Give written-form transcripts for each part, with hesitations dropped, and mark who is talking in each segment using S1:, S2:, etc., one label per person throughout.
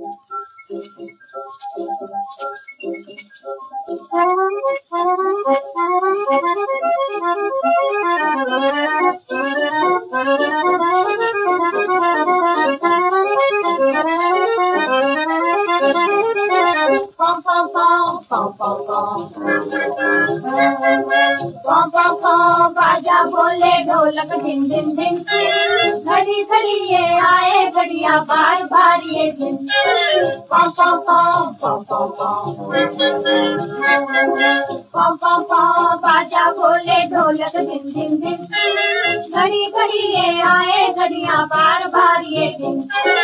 S1: बाजा बोले ढोलक दिन दिन दिन, घड़ी घड़ी ये आए घड़िया बार बार ये दिन। पम पम पम पम पम पम पम पम बाजा बोले ढोलक दिन दिन दिन, घड़ी घड़ी ये आए घड़िया बार बार ये दिन।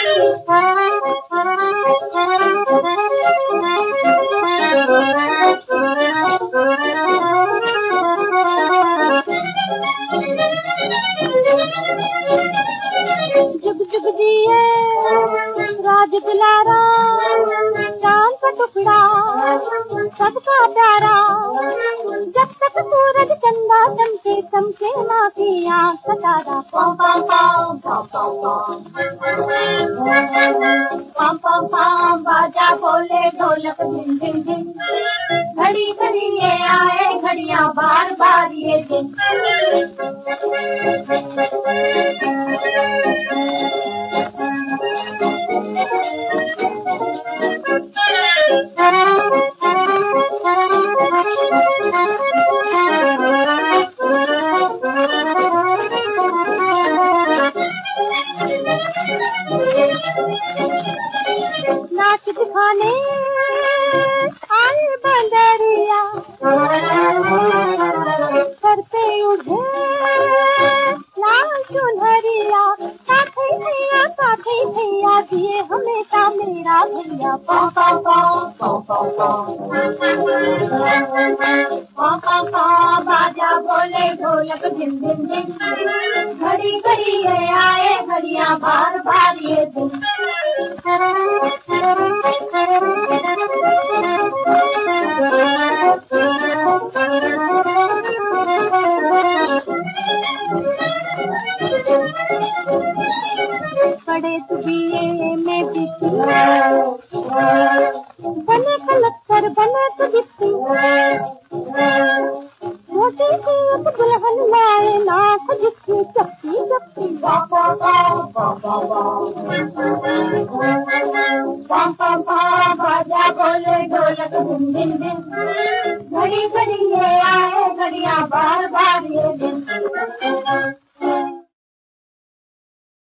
S1: जुग जुग जिए राज दुलारा, चांद का टुकड़ा सबका प्यारा, जब तक सूरज चंदा चमके चमके माँ की आँख तारा। पम पम पम पम पम पम पम पम बाजा बोले ढोलक दिन दिन दिन, घड़ी घड़ी ये आए घड़िया बार बार ये दिन। नाच दिखाने आए बंदरिया, सर पे उठे लाल चुनरिया, साथे भैया दिए हमेशा मेरा भैया। पम पम पम पम पम बाजा बोले ढोलक दिन दिन दिन, घड़ी घड़ी ये आए घड़िया बार बार ये दिन। बड़े दुबिये में बिकी, बने कलक्कर बने तो दिखती, छोटी सी दुल्हन लाए नाक जिसकी चपटी चपटी। बाजा बोले ढोलक दिन दिन दिन,